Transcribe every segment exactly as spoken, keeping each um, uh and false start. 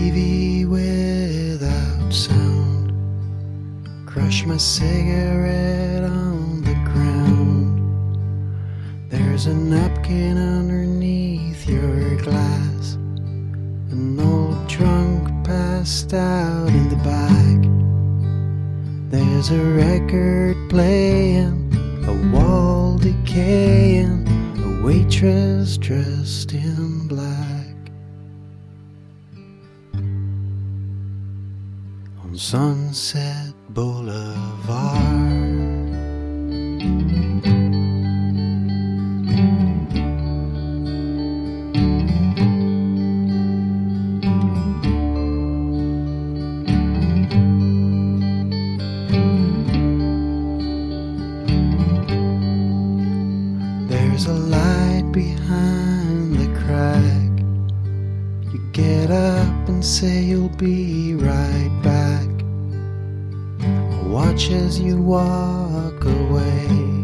V without sound. Crush my cigarette on the ground. There's a napkin underneath your glass. An old drunk passed out in the back. There's a record playing, a wall decaying, a waitress dressed in black. On Sunset Boulevard, there's a light behind the crack. You get up and say you'll be right back. Watch as you walk away,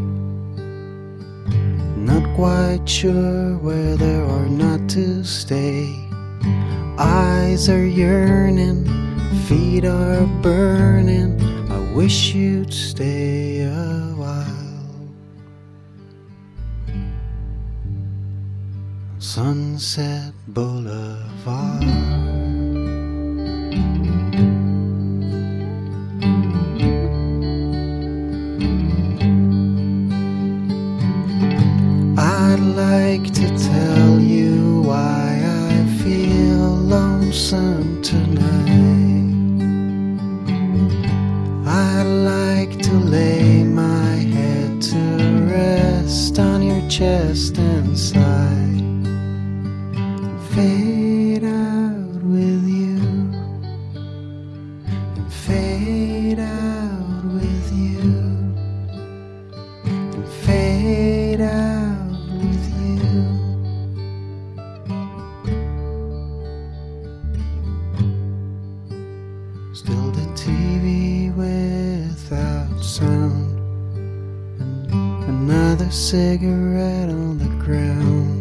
not quite sure whether or not to stay. Eyes are yearning, feet are burning. I wish you'd stay a while. Sunset Boulevard, I'd like to tell you why I feel lonesome tonight. I'd like to lay my head to rest on your chest and sigh, and fade out with you, and fade out with you, and fade out with you. Still the T V without sound, and another cigarette on the ground.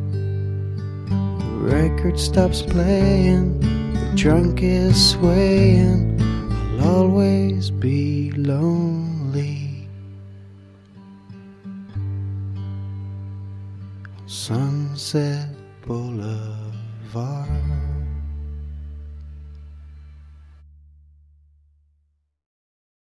The record stops playing, the drunk is swaying. I'll always be lonely. Sunset Boulevard.